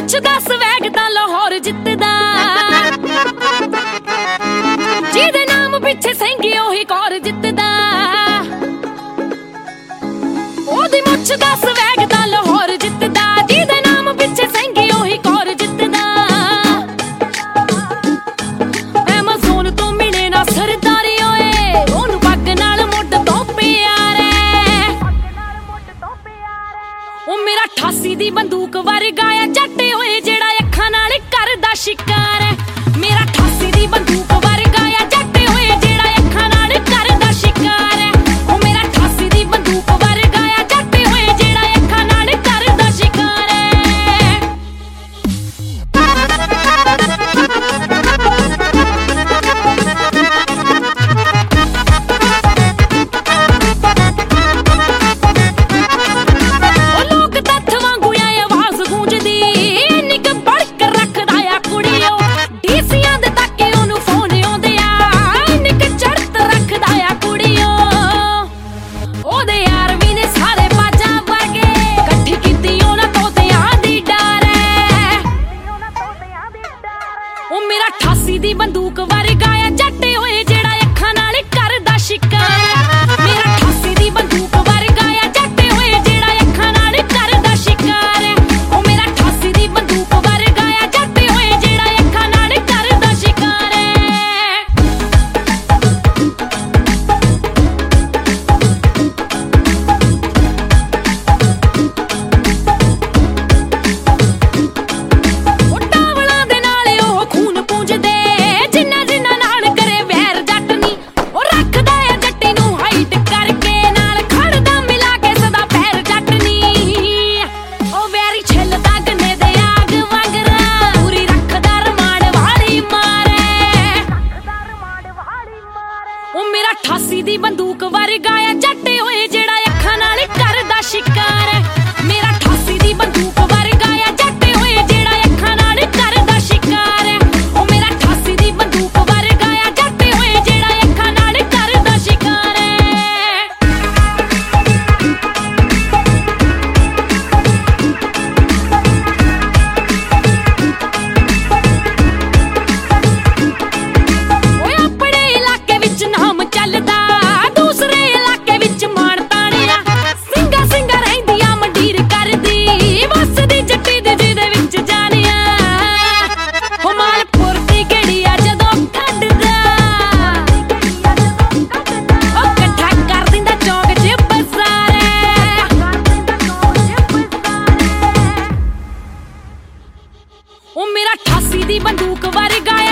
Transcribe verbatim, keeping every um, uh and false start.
ਪੁੱਛਦਾ ਸਵੈਗ ਤਾਂ ਲਾਹੌਰ ਜਿੱਤਦਾ, ਜਿਹਦੇ ਨਾਮ ਪਿੱਛੇ ਸਹਿੰਗੀ ਉਹੀ ਕੌਰ ਜਿੱਤਦਾ। ਉਹਦੀ ਮੁੱਛ ਦਾ ਸਵੈਗ ਤਾਂ ਲਾਹੌਰ ਜਿੱਤਦਾ, ਜਿਹਦੇ ਨਾਮ ਪਿੱਛੇ ਸਹਿੰਗੀ ਉਹੀ ਕੌਰ ਜਿੱਤਦਾ। ਐਮਾਜ਼ੋਨ ਤੋਂ ਮਿਲੇ ਨਾ ਸਰਦਾਰੀ ਓਏ, ਉਹਨੂੰ ਪੱਗ ਨਾਲ ਮੁੱਢ ਤੋਂ ਪਿਆਰ ਐ। ਉਹ ਮੇਰਾ ਅਠਾਸੀ ਦੀ ਬੰਦੂਕ ਵਰਗਾ ਆ ਜੱਟ ਓਏ, ਜਿਹੜਾ ਅੱਖਾਂ ਨਾਲ ਕਰਦਾ ਸ਼ਿਕਾਰ ਐ। ਮੇਰਾ ਅਠਾਸੀ ਦੀ ਬੰਦੂਕ ਵਰਗਾ ਆ ਜੱਟ ਓਏ, ਜਿਹੜਾ ਅੱਖਾਂ ਨਾਲ ਕਰਦਾ ਸ਼ਿਕਾਰ ਐ। ਉਹ ਮੇਰਾ ਅਠਾਸੀ ਦੀ ਬੰਦੂਕ ਵਰਗਾ ਆ ਜੱਟ ਓਏ, ਜਿਹੜਾ ਅੱਖਾਂ ਨਾਲ ਕਰਦਾ ਸ਼ਿਕਾਰ ਐ। ਉਹ ਲੋਕ ਤੱਥ ਵਾਂਗੂ ਆ ਆਵਾਜ਼ ਗੂੰਜਦੀ, ਇੰਨੀ ਕੁ ਬੜਕ ਰੱਖਦਾ ਆ ਕੁੜੀਓ। ਡੀਸੀਆਂ ਦੇ ਤਾਕੇ ਉਹਨੂੰ ਫੋਨ ਆਉਂਦੇ ਆ, ਇੰਨੀ ਕੁ ਚੜ੍ਹਤ ਰੱਖਦਾ ਆ ਕੁੜੀਓ। ਉਹਦੇ ਯਾਰ ਵੀ ਨੇ ਸਾਰੇ ਬਾਜਾਂ ਵਰਗੇ, ਇਕੱਠੀ ਕੀਤੀ ਉਹਨਾਂ ਤੋਤਿਆਂ ਦੀ ਡਾਰ ਐ। ਉਹ ਮੇਰਾ ਅਠਾਸੀ ਦੀ ਬੰਦੂਕ ਵਰਗਾ ਆ ਜੱਟ ਓਏ, ਜਿਹੜਾ ਅੱਖਾਂ ਨਾਲ ਕਰਦਾ ਸ਼ਿਕਾਰ ਐ। ਮੇਰਾ ਅਠਾਸੀ ਦੀ ਬੰਦੂਕ ਵਰਗਾ ਆ ਜੱਟ ਓਏ, ਜਿਹੜਾ ਅੱਖਾਂ ਨਾਲ ਕਰਦਾ ਸ਼ਿਕਾਰ ਐ। ਉਹ ਮੇਰਾ ਅਠਾਸੀ ਦੀ ਬੰਦੂਕ ਵਰਗਾ ਆ ਜੱਟ ਓਏ, ਜਿਹੜਾ ਅੱਖਾਂ ਨਾਲ ਕਰਦਾ ਸ਼ਿਕਾਰ ਐ। ਉਹ ਟਾਵਲਾਂ ਦੇ ਨਾਲ ਉਹ ਖੂਨ ਪੂੰਝਦੇ, ਜਿੰਨਾ ਜਿੰਨਾ ਨਾਲ ਕਰੇ ਵੈਰ ਜੱਟ ਨੀ। ਉਹ ਰੱਖਦਾ ਆ ਜੱਟੀ ਨੂੰ ਹਾਈਟ ਕਰਕੇ, ਨਾਲ ਖੜਦਾ ਮਿਲਾ ਕੇ ਸਦਾ ਪੈਰ ਜੱਟ ਨੀ। ਉਹ ਵੈਰੀ ਛਿੱਲਦਾ ਗੰਨੇ ਦੇ ਆਗ ਵਾਂਗਰਾ, ਪੂਰੀ ਰੱਖਦਾ ਰਮਾੜ ਵਾਲੀ ਮਾਰੇ। ਉਹ ਮੇਰਾ ਅਠਾਸੀ ਦੀ ਬੰਦੂਕ ਵਰਗਾ ਆ ਜੱਟ ਓਏ, ਜਿਹੜਾ ਅੱਖਾਂ ਨਾਲ ਕਰਦਾ ਸ਼ਿਕਾਰ ਐ। ਮੇਰਾ ਅਠਾਸੀ ਦੀ ਬੰਦੂਕ ਵਰਗਾ ਆ ਜੱਟ ਓਏ, ਜਿਹੜਾ ਅੱਖਾਂ ਨਾਲ ਕਰਦਾ ਸ਼ਿਕਾਰ ਐ। ਉਹ ਮੇਰਾ ਅਠਾਸੀ ਦੀ ਬੰਦੂਕ ਵਰਗਾ ਆ ਜੱਟ ਓਏ, ਜਿਹੜਾ ਅੱਖਾਂ ਨਾਲ ਕਰਦਾ ਸ਼ਿਕਾਰ ਐ। ਓਏ ਆਪਣੇ ਇਲਾਕੇ ਵਿੱਚ ਨਾਮ ਚੱਲਦਾ, ਦੂਸਰੇ ਇਲਾਕੇ ਵਿੱਚ ਮਾਣ ਤਾਣਿਆ। ਸਿੰਘਾ ਸਿੰਘਾ ਰਹਿੰਦੀਆਂ ਮੰਡੀਰ ਕਰਦੀ, ਵਸਦੀ ਜੱਟੀ ਦੇ ਜਿਹਦੇ ਵਿੱਚ ਜਾਣਿਆ। ਹੋ ਮਾਲਪੁਰ ਦੀ ਗੜੀ ਆ ਜਦੋਂ ਕੱਢਦਾ, ਉਹ ਇਕੱਠਾ ਕਰ ਦਿੰਦਾ ਚੌਂਕ 'ਚ ਬਜ਼ਾਰੇ। ਉਹ ਮੇਰਾ ਅਠਾਸੀ ਦੀ ਬੰਦੂਕ ਵਰਗਾ